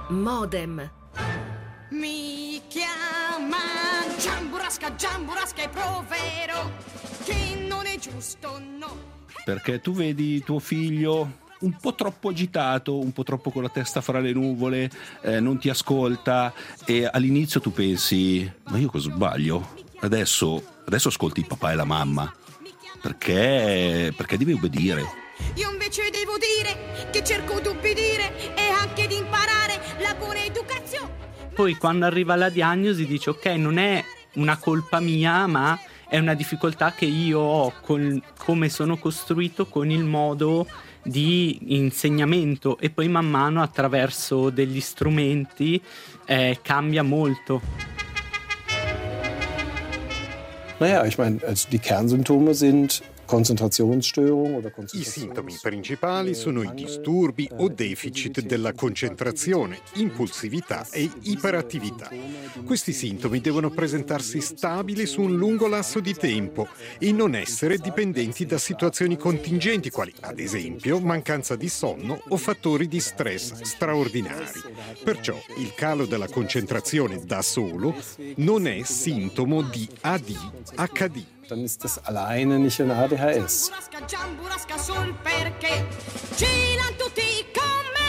Modem. Mi chiama Giamburasca, Giamburasca e proverò che non è giusto, no. Perché tu vedi tuo figlio un po' troppo agitato, un po' troppo con la testa fra le nuvole, non ti ascolta e all'inizio tu pensi: ma io cosa sbaglio? Adesso ascolti il papà e la mamma perché devi obbedire. Io invece devo dire che cerco di obbedire e anche di imparare la buona educazione. Poi quando arriva la diagnosi dice: ok, non è una colpa mia, ma è una difficoltà che io ho con come sono costruito, con il modo di insegnamento, e poi man mano attraverso degli strumenti cambia molto. Naja, ich meine, die Kernsymptome sind Konzentrationsstörung oder I sintomi principali sono i disturbi o deficit della concentrazione, impulsività e iperattività. Questi sintomi devono presentarsi stabili su un lungo lasso di tempo e non essere dipendenti da situazioni contingenti, quali ad esempio mancanza di sonno o fattori di stress straordinari. Perciò il calo della concentrazione da solo non è sintomo di ADHD. Dann ist das alleine nicht ein ADHS. Giamburasca, Giamburasca sul perché ce l'han tutti con me.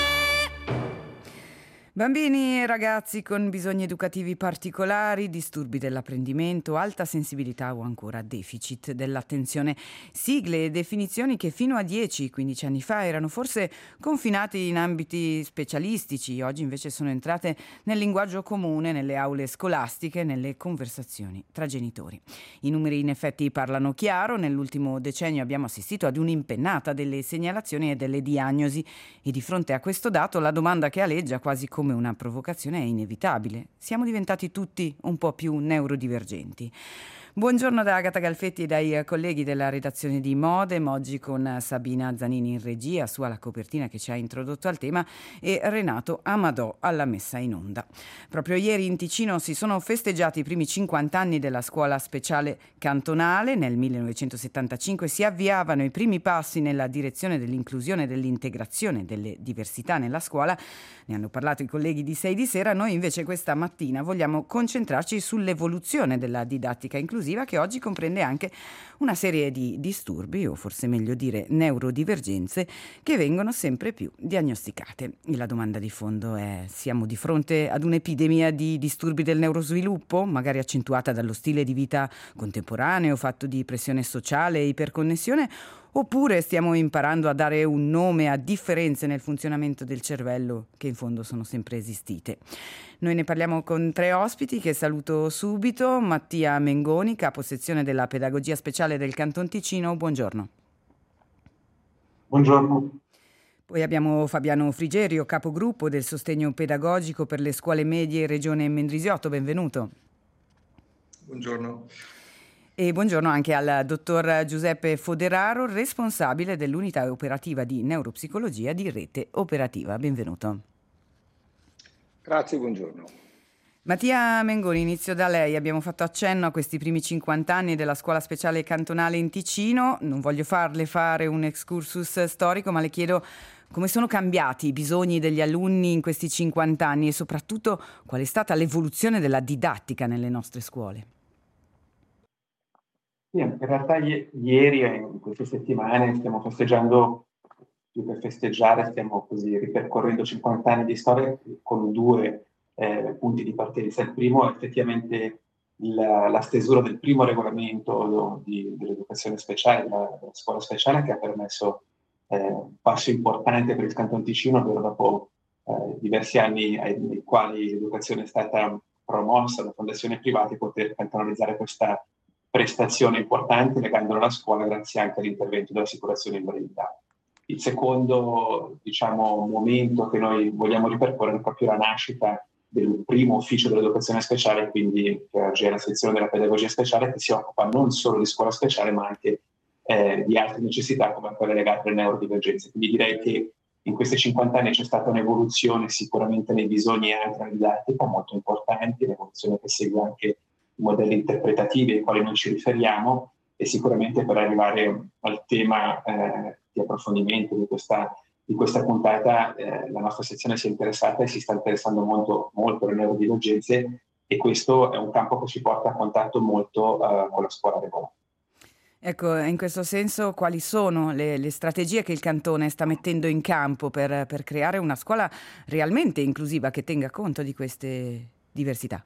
Bambini e ragazzi con bisogni educativi particolari, disturbi dell'apprendimento, alta sensibilità o ancora deficit dell'attenzione. Sigle e definizioni che fino a 10-15 anni fa erano forse confinate in ambiti specialistici, oggi invece sono entrate nel linguaggio comune, nelle aule scolastiche, nelle conversazioni tra genitori. I numeri in effetti parlano chiaro, nell'ultimo decennio abbiamo assistito ad un'impennata delle segnalazioni e delle diagnosi e di fronte a questo dato la domanda che aleggia quasi come una provocazione è inevitabile. Siamo diventati tutti un po' più neurodivergenti. Buongiorno da Agata Galfetti e dai colleghi della redazione di Modem, oggi con Sabina Zanini in regia, su alla copertina che ci ha introdotto al tema, e Renato Amadò alla messa in onda. Proprio ieri in Ticino si sono festeggiati i primi 50 anni della scuola speciale cantonale. Nel 1975 si avviavano i primi passi nella direzione dell'inclusione e dell'integrazione delle diversità nella scuola. Ne hanno parlato i colleghi di 6 di sera. Noi invece questa mattina vogliamo concentrarci sull'evoluzione della didattica inclusiva, che oggi comprende anche una serie di disturbi, o forse meglio dire neurodivergenze, che vengono sempre più diagnosticate. E la domanda di fondo è: siamo di fronte ad un'epidemia di disturbi del neurosviluppo, magari accentuata dallo stile di vita contemporaneo, fatto di pressione sociale e iperconnessione, oppure stiamo imparando a dare un nome a differenze nel funzionamento del cervello che in fondo sono sempre esistite? Noi ne parliamo con 3 ospiti che saluto subito. Mattia Mengoni, capo sezione della pedagogia speciale del Canton Ticino, buongiorno. Buongiorno. Poi abbiamo Fabiano Frigerio, capogruppo del sostegno pedagogico per le scuole medie Regione Mendrisiotto, benvenuto. Buongiorno. E buongiorno anche al dottor Giuseppe Foderaro, responsabile dell'unità operativa di neuropsicologia di Rete Operativa. Benvenuto. Grazie, buongiorno. Mattia Mengoni, inizio da lei. Abbiamo fatto accenno a questi primi 50 anni della scuola speciale cantonale in Ticino. Non voglio farle fare un excursus storico, ma le chiedo come sono cambiati i bisogni degli alunni in questi 50 anni e soprattutto qual è stata l'evoluzione della didattica nelle nostre scuole. Sì, in realtà ieri e in queste settimane stiamo festeggiando, più che festeggiare, stiamo così ripercorrendo 50 anni di storia con 2 punti di partenza. Il primo è effettivamente la stesura del primo regolamento dell'educazione speciale, della scuola speciale, che ha permesso un passo importante per il Canton Ticino, ovvero dopo diversi anni nei quali l'educazione è stata promossa da fondazioni private, poter cantonalizzare questa prestazione importante legandola alla scuola grazie anche all'intervento dell'assicurazione invalidità. Il secondo, momento che noi vogliamo ripercorrere è proprio la nascita del primo ufficio dell'educazione speciale, quindi che oggi è la sezione della pedagogia speciale, che si occupa non solo di scuola speciale ma anche di altre necessità come quelle legate alle neurodivergenze. Quindi direi che in questi 50 anni c'è stata un'evoluzione sicuramente nei bisogni e anche nella didattica molto importante, un'evoluzione che segue anche i modelli interpretativi ai quali noi ci riferiamo, e sicuramente per arrivare al tema di approfondimento di questa di questa puntata la nostra sezione si è interessata e si sta interessando molto, molto alle neurodivergenze, e questo è un campo che ci porta a contatto molto con la scuola regolare. Ecco, in questo senso quali sono le strategie che il Cantone sta mettendo in campo per creare una scuola realmente inclusiva che tenga conto di queste diversità?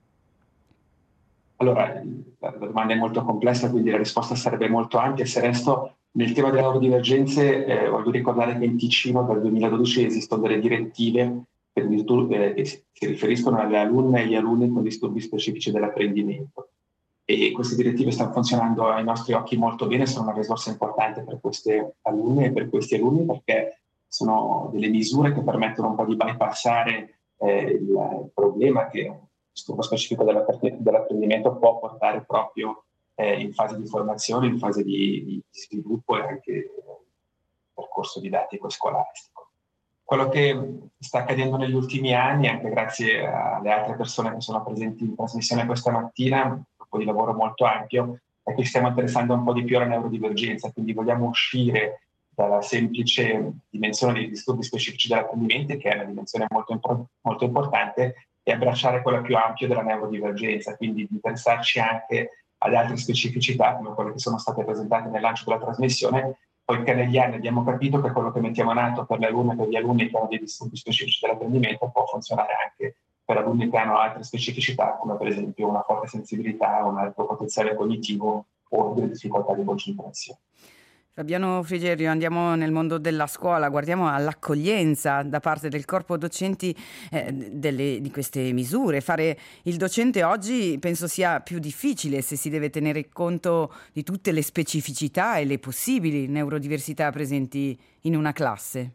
Allora, la domanda è molto complessa, quindi la risposta sarebbe molto ampia. Se resto nel tema delle neurodivergenze, voglio ricordare che in Ticino dal 2012 esistono delle direttive che si riferiscono alle alunne e agli alunni con disturbi specifici dell'apprendimento. E queste direttive stanno funzionando ai nostri occhi molto bene, sono una risorsa importante per queste alunne e per questi alunni, perché sono delle misure che permettono un po' di bypassare il problema che un disturbo specifico dell'apprendimento può portare proprio in fase di formazione, in fase di sviluppo e anche percorso didattico e scolastico. Quello che sta accadendo negli ultimi anni, anche grazie alle altre persone che sono presenti in trasmissione questa mattina, un gruppo di lavoro molto ampio, è che ci stiamo interessando un po' di più alla neurodivergenza, quindi vogliamo uscire dalla semplice dimensione dei disturbi specifici dell'apprendimento, che è una dimensione molto importante, e abbracciare quella più ampia della neurodivergenza, quindi interessarci anche alle altre specificità, come quelle che sono state presentate nel lancio della trasmissione, poiché negli anni abbiamo capito che quello che mettiamo in atto per le alunne e per gli alunni che hanno dei disturbi specifici dell'apprendimento può funzionare anche per alunni che hanno altre specificità, come per esempio una forte sensibilità, un alto potenziale cognitivo o delle difficoltà di concentrazione. Fabiano Frigerio, andiamo nel mondo della scuola, guardiamo all'accoglienza da parte del corpo docenti di queste misure. Fare il docente oggi penso sia più difficile se si deve tenere conto di tutte le specificità e le possibili neurodiversità presenti in una classe.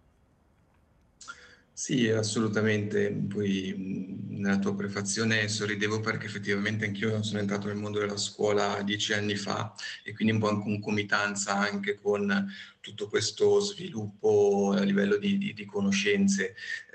Sì, assolutamente. Poi nella tua prefazione sorridevo perché effettivamente anch'io sono entrato nel mondo della scuola 10 anni fa e quindi un po' in concomitanza anche con tutto questo sviluppo a livello di conoscenze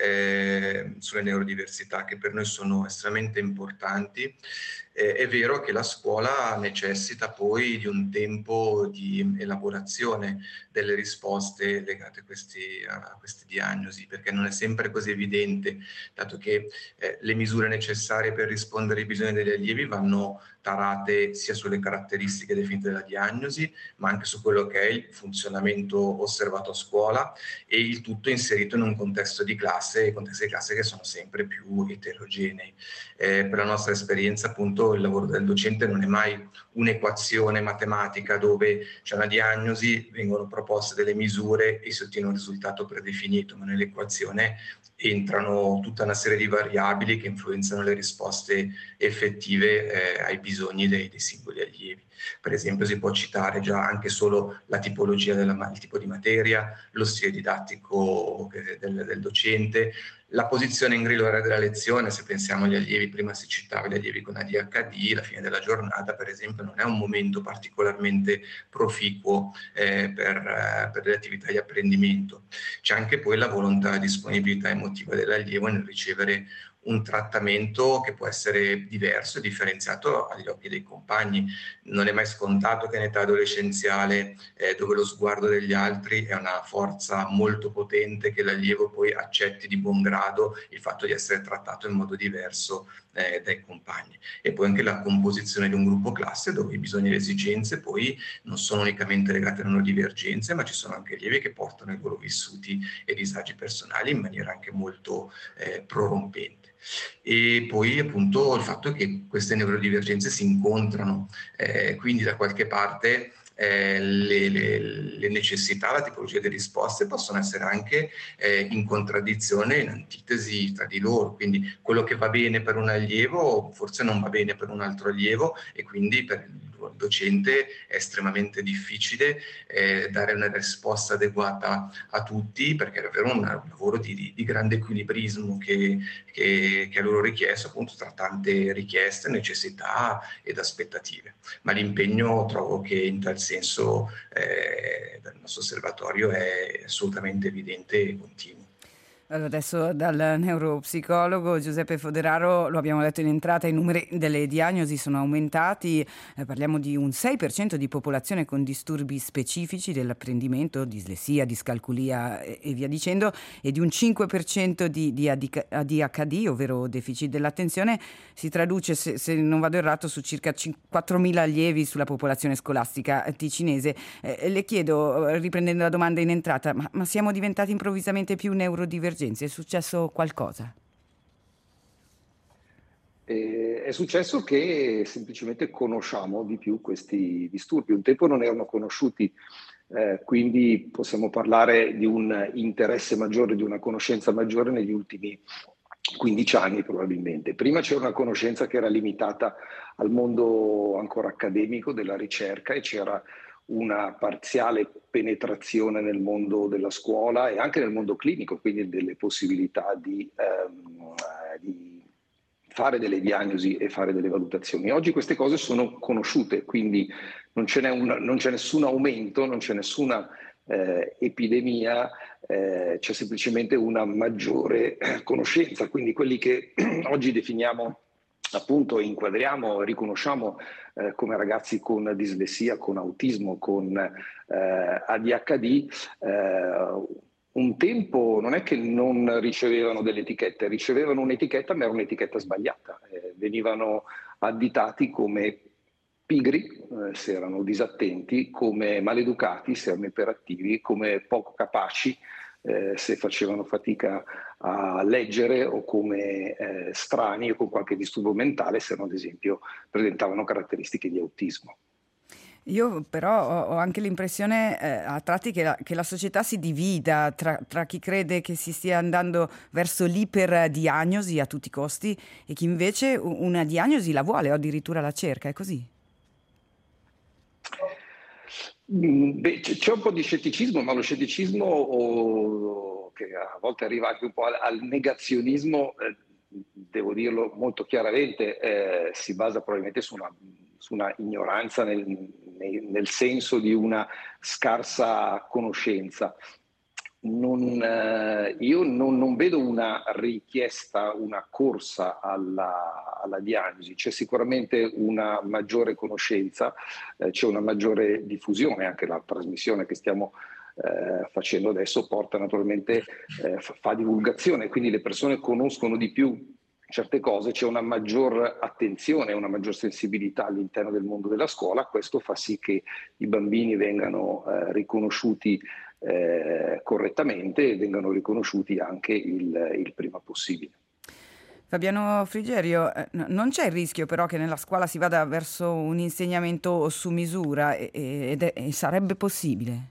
sulle neurodiversità, che per noi sono estremamente importanti. È vero che la scuola necessita poi di un tempo di elaborazione delle risposte legate a queste diagnosi, perché non è sempre così evidente, dato che le misure necessarie per rispondere ai bisogni degli allievi vanno tarate sia sulle caratteristiche definite dalla diagnosi, ma anche su quello che è il funzionamento osservato a scuola, e il tutto inserito in un contesto di classe, contesti di classe che sono sempre più eterogenei. Per la nostra esperienza, appunto, il lavoro del docente non è mai un'equazione matematica dove c'è una diagnosi, vengono proposte delle misure e si ottiene un risultato predefinito, ma nell'equazione entrano tutta una serie di variabili che influenzano le risposte effettive ai bisogni dei singoli allievi. Per esempio si può citare già anche solo la tipologia il tipo di materia, lo stile didattico del docente, la posizione in grillo della lezione. Se pensiamo agli allievi, prima si citava gli allievi con ADHD, la fine della giornata per esempio non è un momento particolarmente proficuo per le attività di apprendimento. C'è anche poi la volontà e disponibilità emotiva dell'allievo nel ricevere un trattamento che può essere diverso e differenziato agli occhi dei compagni. Non è mai scontato che in età adolescenziale, dove lo sguardo degli altri è una forza molto potente, che l'allievo poi accetti di buon grado il fatto di essere trattato in modo diverso dai compagni. E poi anche la composizione di un gruppo classe, dove i bisogni e le esigenze poi non sono unicamente legate alle loro divergenze, ma ci sono anche allievi che portano i loro vissuti e disagi personali in maniera anche molto prorompente. E poi appunto il fatto che queste neurodivergenze si incontrano, quindi da qualche parte le necessità, la tipologia delle risposte possono essere anche in contraddizione, in antitesi tra di loro, quindi quello che va bene per un allievo forse non va bene per un altro allievo, e quindi per il docente è estremamente difficile dare una risposta adeguata a tutti, perché è davvero un lavoro di grande equilibrismo che è loro richiesto, appunto, tra tante richieste, necessità ed aspettative. Ma l'impegno trovo che in tal senso dal nostro osservatorio è assolutamente evidente e continuo. Allora, adesso dal neuropsicologo Giuseppe Foderaro, lo abbiamo detto in entrata, i numeri delle diagnosi sono aumentati, parliamo di un 6% di popolazione con disturbi specifici dell'apprendimento, dislessia, discalculia e via dicendo, e di un 5% di ADHD, ovvero deficit dell'attenzione. Si traduce, se non vado errato, su circa 4.000 allievi sulla popolazione scolastica ticinese. Le chiedo, riprendendo la domanda in entrata, ma siamo diventati improvvisamente più neurodivergenti? È successo qualcosa? È successo che semplicemente conosciamo di più questi disturbi. Un tempo non erano conosciuti, quindi possiamo parlare di un interesse maggiore, di una conoscenza maggiore negli ultimi 15 anni probabilmente. Prima c'era una conoscenza che era limitata al mondo ancora accademico della ricerca e c'era una parziale penetrazione nel mondo della scuola e anche nel mondo clinico, quindi delle possibilità di fare delle diagnosi e fare delle valutazioni. Oggi queste cose sono conosciute, quindi non c'è nessun aumento, non c'è nessuna epidemia, c'è semplicemente una maggiore conoscenza. Quindi quelli che oggi definiamo, appunto, inquadriamo, riconosciamo come ragazzi con dislessia, con autismo, con ADHD, un tempo non è che non ricevevano delle etichette, ricevevano un'etichetta, ma era un'etichetta sbagliata. Venivano additati come pigri, se erano disattenti, come maleducati, se erano iperattivi, come poco capaci, se facevano fatica a leggere, o come strani o con qualche disturbo mentale, se no, ad esempio, presentavano caratteristiche di autismo. Io però ho anche l'impressione a tratti che la società si divida tra chi crede che si stia andando verso l'iperdiagnosi a tutti i costi e chi invece una diagnosi la vuole o addirittura la cerca. È così? Beh, c'è un po' di scetticismo, ma lo scetticismo che a volte arriva anche un po' al negazionismo, devo dirlo molto chiaramente, si basa probabilmente su una ignoranza nel senso di una scarsa conoscenza. Io non vedo una richiesta, una corsa alla diagnosi. C'è sicuramente una maggiore conoscenza, c'è una maggiore diffusione, anche la trasmissione che stiamo facendo adesso porta naturalmente, fa divulgazione, quindi le persone conoscono di più certe cose, c'è una maggior attenzione, una maggior sensibilità all'interno del mondo della scuola. Questo fa sì che i bambini vengano riconosciuti correttamente e vengano riconosciuti anche il prima possibile. Fabiano Frigerio, non c'è il rischio però che nella scuola si vada verso un insegnamento su misura e sarebbe possibile?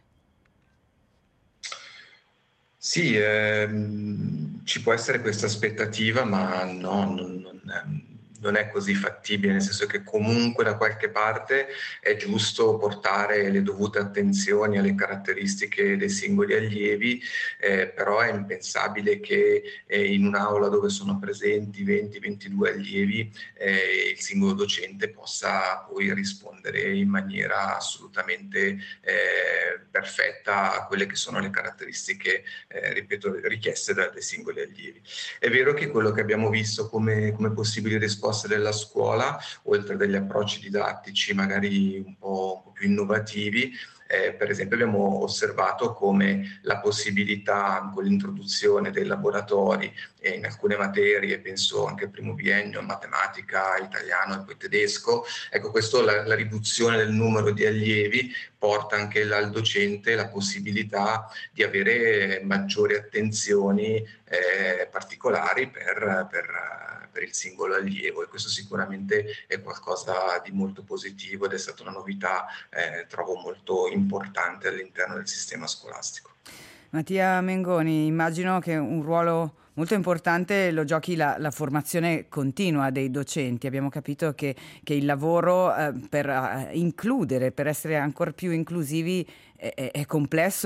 Sì, ci può essere questa aspettativa, ma no, non è così fattibile, nel senso che comunque da qualche parte è giusto portare le dovute attenzioni alle caratteristiche dei singoli allievi, però è impensabile che in un'aula dove sono presenti 20-22 allievi il singolo docente possa poi rispondere in maniera assolutamente perfetta a quelle che sono le caratteristiche, ripeto, richieste dai singoli allievi. È vero che quello che abbiamo visto come possibili risposte della scuola, oltre degli approcci didattici magari un po' più innovativi, per esempio abbiamo osservato come la possibilità con l'introduzione dei laboratori in alcune materie, penso anche al primo biennio, matematica, italiano e poi tedesco, ecco, questo, la riduzione del numero di allievi porta anche al docente la possibilità di avere maggiori attenzioni particolari per il singolo allievo, e questo sicuramente è qualcosa di molto positivo ed è stata una novità, trovo molto importante all'interno del sistema scolastico. Mattia Mengoni, immagino che un ruolo molto importante lo giochi la formazione continua dei docenti. Abbiamo capito che il lavoro per includere, per essere ancora più inclusivi è complesso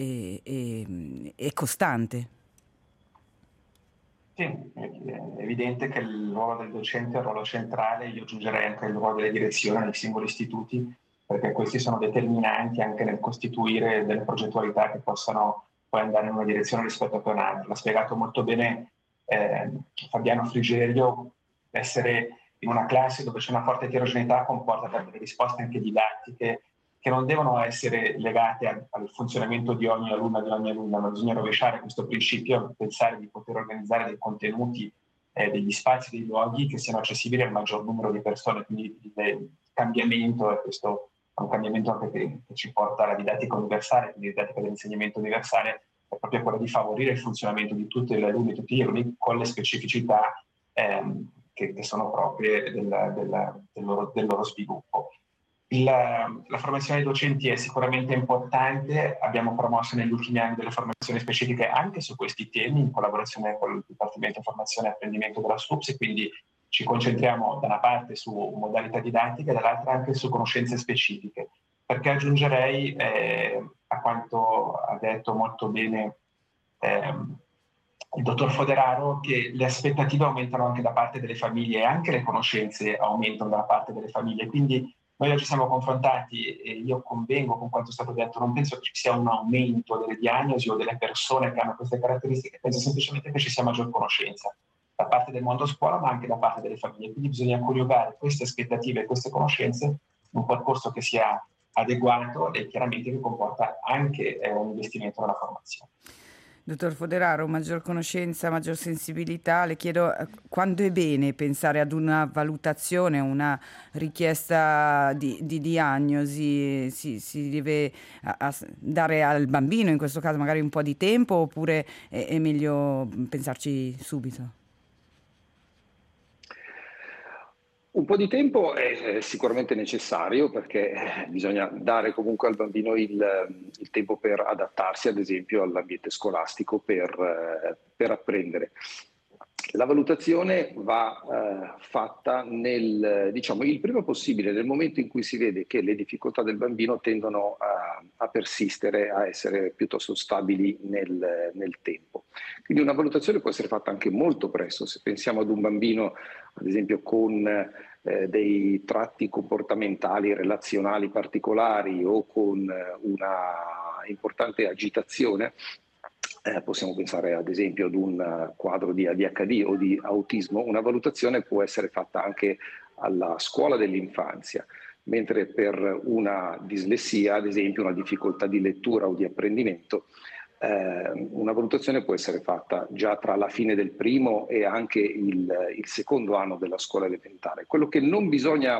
e costante. Sì, è evidente che il ruolo del docente è un ruolo centrale. Io aggiungerei anche il ruolo delle direzioni nei singoli istituti, perché questi sono determinanti anche nel costituire delle progettualità che possano puoi andare in una direzione rispetto a un'altra. L'ha spiegato molto bene Fabiano Frigerio. Essere in una classe dove c'è una forte eterogeneità comporta delle risposte anche didattiche che non devono essere legate al funzionamento di ogni alunno, ma bisogna rovesciare questo principio, pensare di poter organizzare dei contenuti, degli spazi, dei luoghi che siano accessibili al maggior numero di persone. Quindi il cambiamento, e questo è un cambiamento anche che ci porta alla didattica universale, quindi didattica dell'insegnamento universale, è proprio quello di favorire il funzionamento di tutte le alunne e tutti gli alunni con le specificità che sono proprie del loro sviluppo. La formazione dei docenti è sicuramente importante. Abbiamo promosso negli ultimi anni delle formazioni specifiche anche su questi temi in collaborazione con il Dipartimento Formazione e Apprendimento della SUPS, e quindi ci concentriamo da una parte su modalità didattiche e dall'altra anche su conoscenze specifiche, perché aggiungerei a quanto ha detto molto bene il dottor Foderaro, che le aspettative aumentano anche da parte delle famiglie e anche le conoscenze aumentano da parte delle famiglie. Quindi noi oggi siamo confrontati, e io convengo con quanto è stato detto, non penso che ci sia un aumento delle diagnosi o delle persone che hanno queste caratteristiche, penso semplicemente che ci sia maggior conoscenza da parte del mondo scuola, ma anche da parte delle famiglie. Quindi bisogna coniugare queste aspettative e queste conoscenze in un percorso che sia adeguato e chiaramente che comporta anche un investimento nella formazione. Dottor Foderaro, maggior conoscenza, maggior sensibilità, le chiedo quando è bene pensare ad una valutazione, una richiesta di diagnosi, si deve dare al bambino in questo caso magari un po' di tempo, oppure è meglio pensarci subito? Un po' di tempo è sicuramente necessario, perché bisogna dare comunque al bambino il tempo per adattarsi, ad esempio, all'ambiente scolastico, per apprendere. La valutazione va fatta il prima possibile, nel momento in cui si vede che le difficoltà del bambino tendono a persistere, a essere piuttosto stabili nel tempo. Quindi una valutazione può essere fatta anche molto presto. Se pensiamo ad un bambino, ad esempio, con dei tratti comportamentali, relazionali particolari o con una importante agitazione, possiamo pensare ad esempio ad un quadro di ADHD o di autismo, una valutazione può essere fatta anche alla scuola dell'infanzia, mentre per una dislessia, ad esempio una difficoltà di lettura o di apprendimento, una valutazione può essere fatta già tra la fine del primo e anche il secondo anno della scuola elementare. Quello che non bisogna,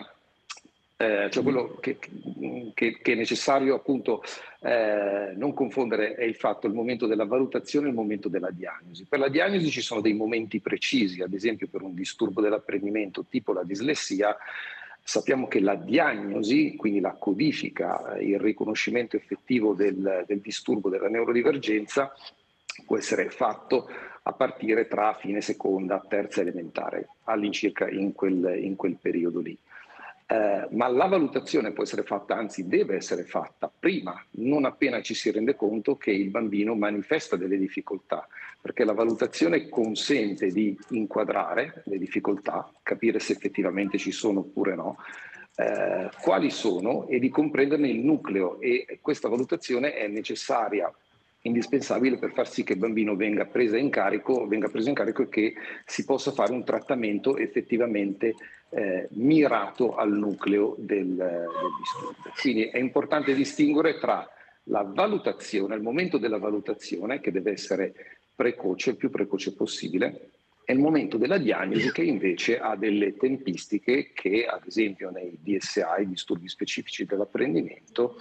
quello che è necessario appunto non confondere è il momento della valutazione e il momento della diagnosi. Per la diagnosi ci sono dei momenti precisi, ad esempio per un disturbo dell'apprendimento tipo la dislessia. Sappiamo che la diagnosi, quindi la codifica, il riconoscimento effettivo del disturbo della neurodivergenza, può essere fatto a partire tra fine seconda, terza elementare, all'incirca in quel periodo lì. Ma la valutazione può essere fatta, anzi deve essere fatta prima, non appena ci si rende conto che il bambino manifesta delle difficoltà, perché la valutazione consente di inquadrare le difficoltà, capire se effettivamente ci sono oppure no, quali sono, e di comprenderne il nucleo, e questa valutazione è necessaria, indispensabile per far sì che il bambino venga preso in carico e che si possa fare un trattamento effettivamente mirato al nucleo del disturbo. Quindi è importante distinguere tra la valutazione, il momento della valutazione, che deve essere precoce, il più precoce possibile, e il momento della diagnosi, che invece ha delle tempistiche che, ad esempio nei DSA, i disturbi specifici dell'apprendimento,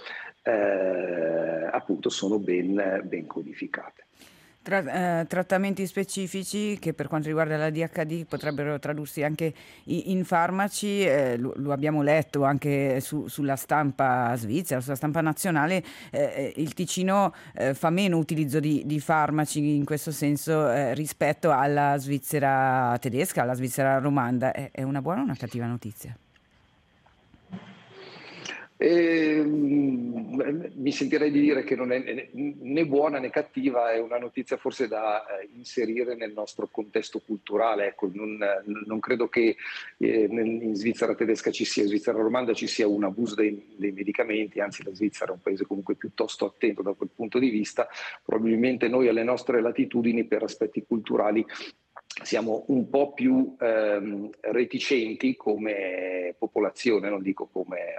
appunto sono ben codificate. Trattamenti specifici che per quanto riguarda la DHD potrebbero tradursi anche in farmaci, lo abbiamo letto anche sulla stampa svizzera, sulla stampa nazionale. Il Ticino fa meno utilizzo di farmaci in questo senso rispetto alla Svizzera tedesca, alla Svizzera romanda. È una buona o una cattiva notizia? Mi sentirei di dire che non è né buona né cattiva, è una notizia forse da inserire nel nostro contesto culturale. Ecco, non credo che in Svizzera tedesca in Svizzera romanda ci sia un abuso dei medicamenti, anzi la Svizzera è un paese comunque piuttosto attento da quel punto di vista. Probabilmente noi alle nostre latitudini per aspetti culturali siamo un po' più reticenti come popolazione, non dico come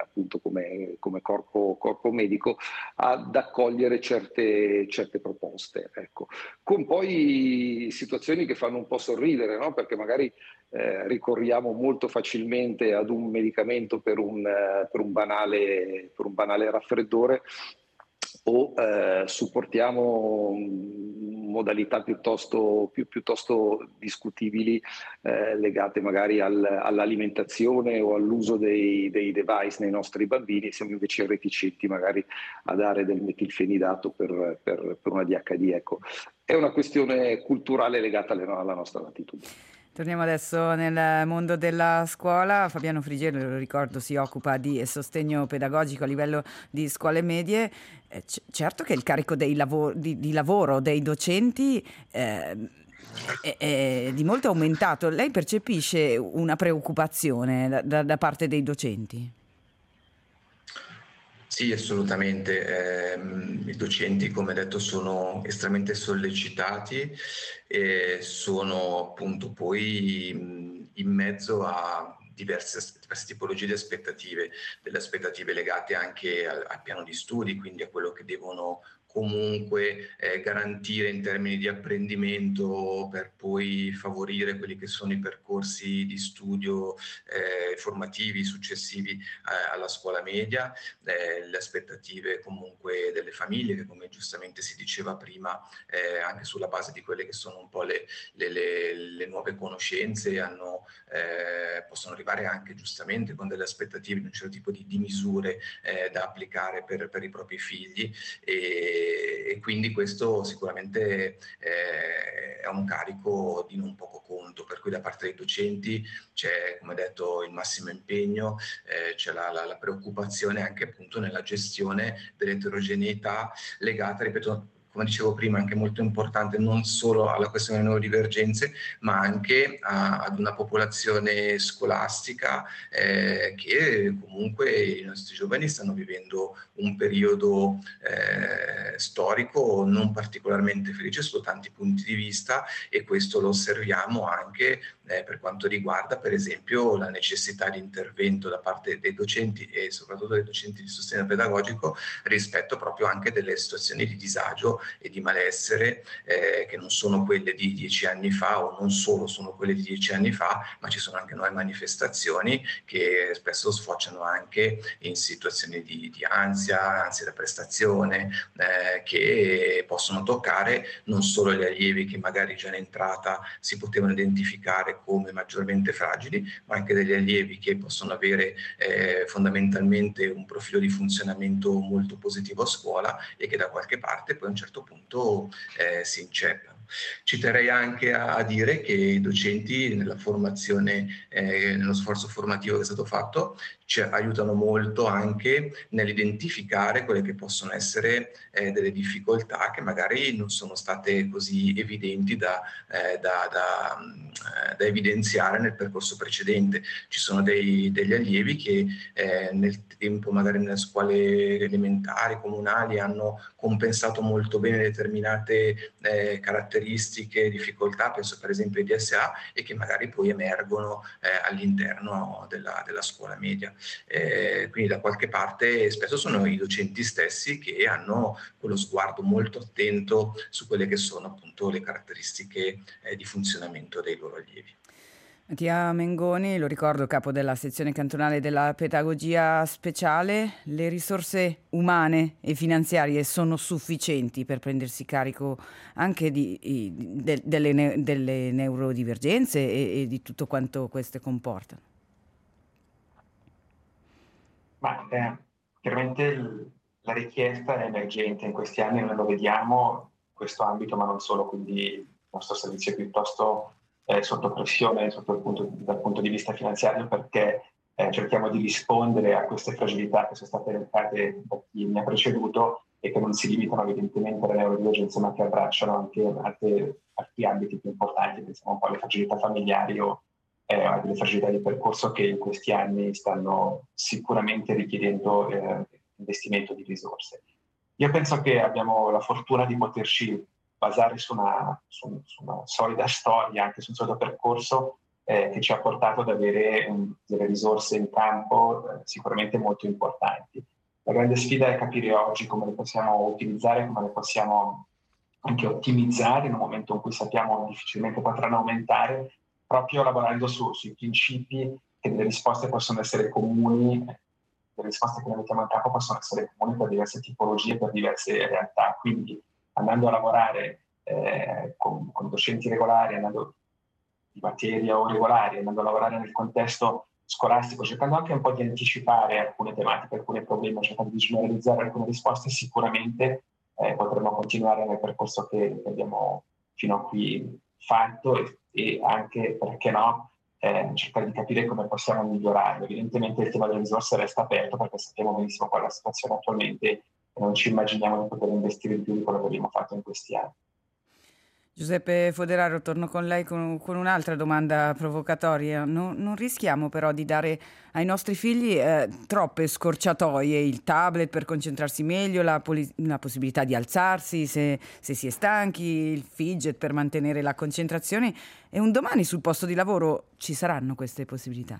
corpo medico, ad accogliere certe proposte. Ecco. Con poi situazioni che fanno un po' sorridere, no? Perché magari ricorriamo molto facilmente ad un medicamento per un banale raffreddore, o supportiamo modalità piuttosto discutibili legate magari all'alimentazione o all'uso dei device nei nostri bambini. Siamo invece reticenti magari a dare del metilfenidato per una DHD. Ecco, è una questione culturale legata alla nostra latitudine. Torniamo adesso nel mondo della scuola. Fabiano Frigerio, lo ricordo, si occupa di sostegno pedagogico a livello di scuole medie. Certo che il carico di lavoro dei docenti è di molto aumentato. Lei percepisce una preoccupazione da parte dei docenti? Sì, assolutamente. I docenti, come detto, sono estremamente sollecitati e sono appunto poi in mezzo a diverse tipologie di aspettative, delle aspettative legate anche al piano di studi, quindi a quello che devono comunque garantire in termini di apprendimento per poi favorire quelli che sono i percorsi di studio formativi successivi alla scuola media, le aspettative comunque delle famiglie che, come giustamente si diceva prima, anche sulla base di quelle che sono un po' le nuove conoscenze possono arrivare anche giustamente con delle aspettative di un certo tipo di misure da applicare per i propri figli, e quindi questo sicuramente è un carico di non poco conto, per cui da parte dei docenti c'è, come detto, il massimo impegno, c'è la preoccupazione anche appunto nella gestione dell'eterogeneità legata, ripeto, come dicevo prima, anche molto importante non solo alla questione delle neurodivergenze, ma anche ad una popolazione scolastica che comunque i nostri giovani stanno vivendo un periodo storico non particolarmente felice sotto tanti punti di vista, e questo lo osserviamo anche per quanto riguarda per esempio la necessità di intervento da parte dei docenti e soprattutto dei docenti di sostegno pedagogico rispetto proprio anche delle situazioni di disagio e di malessere che non sono quelle di 10 anni fa, o non solo sono quelle di 10 anni fa, ma ci sono anche nuove manifestazioni che spesso sfociano anche in situazioni di ansia da prestazione, che possono toccare non solo gli allievi che magari già in entrata si potevano identificare come maggiormente fragili, ma anche degli allievi che possono avere fondamentalmente un profilo di funzionamento molto positivo a scuola e che da qualche parte poi a un certo punto si inceppano. Ci terrei anche a dire che i docenti nella formazione, nello sforzo formativo che è stato fatto, ci aiutano molto anche nell'identificare quelle che possono essere delle difficoltà che magari non sono state così evidenti da evidenziare nel percorso precedente. Ci sono degli allievi che nel tempo, magari nelle scuole elementari, comunali, hanno compensato molto bene determinate caratteristiche, difficoltà, penso per esempio ai DSA, e che magari poi emergono all'interno della scuola media. Quindi da qualche parte spesso sono i docenti stessi che hanno quello sguardo molto attento su quelle che sono appunto le caratteristiche di funzionamento dei loro allievi. Mattia Mengoni, lo ricordo, capo della sezione cantonale della pedagogia speciale. Le risorse umane e finanziarie sono sufficienti per prendersi carico anche delle neurodivergenze e di tutto quanto queste comportano? Ma chiaramente la richiesta è emergente in questi anni, noi lo vediamo in questo ambito, ma non solo, quindi il nostro servizio è piuttosto sotto pressione dal punto di vista finanziario, perché cerchiamo di rispondere a queste fragilità che sono state elencate da chi mi ha preceduto e che non si limitano evidentemente alle neurodivergenze, ma che abbracciano anche altri ambiti più importanti, pensiamo un po' alle fragilità familiari o a delle fragilità di percorso che in questi anni stanno sicuramente richiedendo investimento di risorse. Io penso che abbiamo la fortuna di poterci basare su una solida storia, anche su un solido percorso che ci ha portato ad avere delle risorse in campo sicuramente molto importanti. La grande sfida è capire oggi come le possiamo utilizzare, come le possiamo anche ottimizzare in un momento in cui sappiamo difficilmente potranno aumentare, proprio lavorando sui principi che delle risposte possono essere comuni, le risposte che noi mettiamo in campo possono essere comuni per diverse tipologie, per diverse realtà. Quindi andando a lavorare con docenti regolari, andando di materia o regolari, andando a lavorare nel contesto scolastico, cercando anche un po' di anticipare alcune tematiche, alcuni problemi, cercando di generalizzare alcune risposte, sicuramente potremo continuare nel percorso che abbiamo fino a qui fatto e anche, perché no, cercare di capire come possiamo migliorarlo. Evidentemente il tema delle risorse resta aperto perché sappiamo benissimo qual è la situazione attualmente e non ci immaginiamo di poter investire di più di quello che abbiamo fatto in questi anni. Giuseppe Foderaro, torno con lei con un'altra domanda provocatoria. Non rischiamo però di dare ai nostri figli troppe scorciatoie, il tablet per concentrarsi meglio, la possibilità di alzarsi se si è stanchi, il fidget per mantenere la concentrazione, e un domani sul posto di lavoro ci saranno queste possibilità?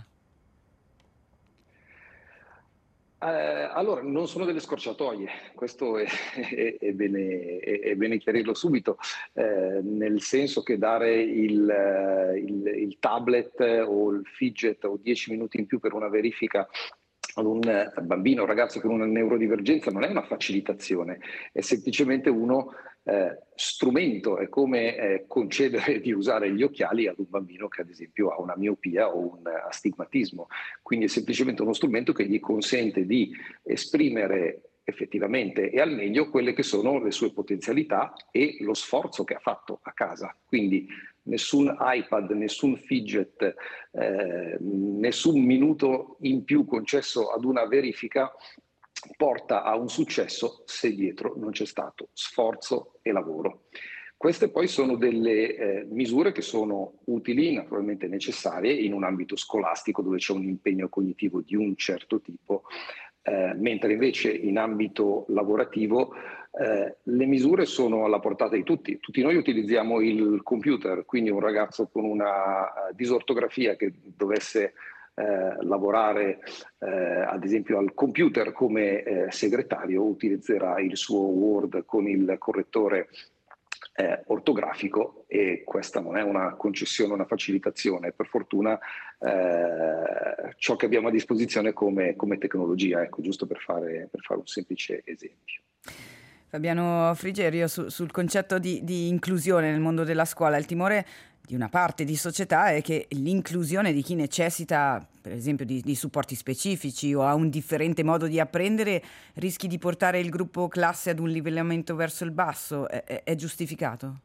Allora, non sono delle scorciatoie, questo è bene chiarirlo subito, nel senso che dare il tablet o il fidget o 10 minuti in più per una verifica ad un bambino o ragazzo con una neurodivergenza non è una facilitazione, è semplicemente uno strumento, è come concedere di usare gli occhiali ad un bambino che ad esempio ha una miopia o un astigmatismo, quindi è semplicemente uno strumento che gli consente di esprimere effettivamente e al meglio quelle che sono le sue potenzialità e lo sforzo che ha fatto a casa. Quindi nessun iPad, nessun fidget, nessun minuto in più concesso ad una verifica porta a un successo se dietro non c'è stato sforzo e lavoro. Queste poi sono delle misure che sono utili, naturalmente necessarie, in un ambito scolastico dove c'è un impegno cognitivo di un certo tipo, mentre invece in ambito lavorativo le misure sono alla portata di tutti. Tutti noi utilizziamo il computer, quindi un ragazzo con una disortografia che dovesse lavorare ad esempio al computer come segretario utilizzerà il suo Word con il correttore ortografico, e questa non è una concessione, una facilitazione, per fortuna ciò che abbiamo a disposizione come tecnologia, ecco, giusto per fare un semplice esempio. Fabiano Frigerio, sul concetto di inclusione nel mondo della scuola, il timore di una parte di società è che l'inclusione di chi necessita, per esempio, di supporti specifici o ha un differente modo di apprendere, rischi di portare il gruppo classe ad un livellamento verso il basso. È giustificato?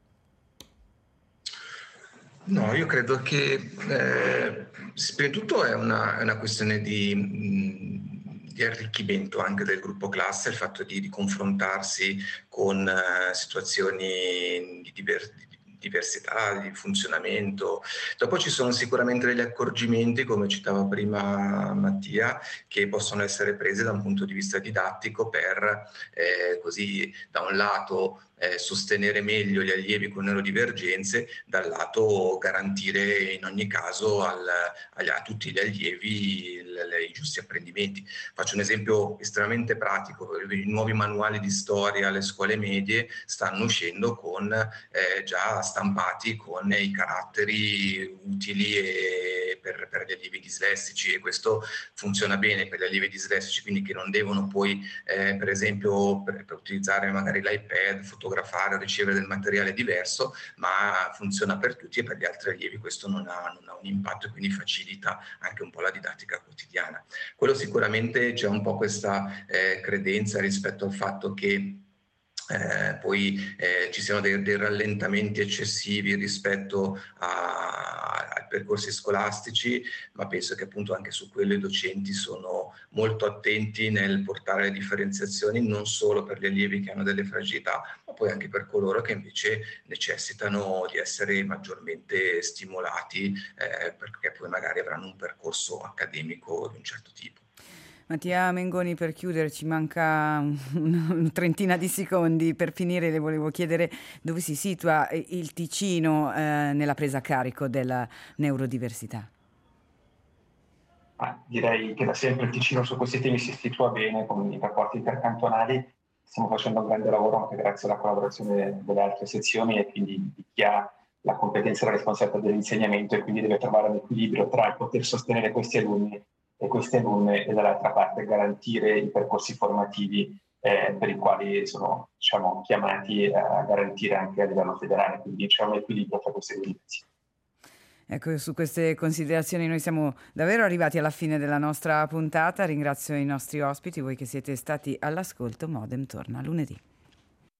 No, io credo che prima di tutto è una questione di arricchimento anche del gruppo classe, il fatto di confrontarsi con situazioni di diversità, di funzionamento. Dopo ci sono sicuramente degli accorgimenti, come citava prima Mattia, che possono essere presi da un punto di vista didattico per così da un lato sostenere meglio gli allievi con neurodivergenze, dal lato garantire in ogni caso a tutti gli allievi i giusti apprendimenti. Faccio un esempio estremamente pratico: i nuovi manuali di storia alle scuole medie stanno uscendo con già stampati con i caratteri utili per gli allievi dislessici, e questo funziona bene per gli allievi dislessici, quindi che non devono poi per esempio per utilizzare magari l'iPad, fotografare o ricevere del materiale diverso, ma funziona per tutti, e per gli altri allievi questo non ha un impatto, e quindi facilita anche un po' la didattica quotidiana. Quello sicuramente c'è un po' questa credenza rispetto al fatto che poi ci siano dei rallentamenti eccessivi rispetto al percorsi scolastici, ma penso che appunto anche su quello i docenti sono molto attenti nel portare le differenziazioni non solo per gli allievi che hanno delle fragilità, ma poi anche per coloro che invece necessitano di essere maggiormente stimolati perché poi magari avranno un percorso accademico di un certo tipo. Mattia Mengoni, per chiudere ci manca una trentina di secondi. Per finire le volevo chiedere dove si situa il Ticino nella presa a carico della neurodiversità. Direi che da sempre il Ticino su questi temi si situa bene con i rapporti intercantonali. Stiamo facendo un grande lavoro anche grazie alla collaborazione delle altre sezioni e quindi di chi ha la competenza e la responsabilità dell'insegnamento, e quindi deve trovare un equilibrio tra il poter sostenere questi alunni e queste alunne e dall'altra parte garantire i percorsi formativi per i quali sono chiamati a garantire anche a livello federale, quindi c'è un equilibrio tra queste due dimensioni. Ecco, su queste considerazioni noi siamo davvero arrivati alla fine della nostra puntata. Ringrazio i nostri ospiti, voi che siete stati all'ascolto. Modem torna lunedì.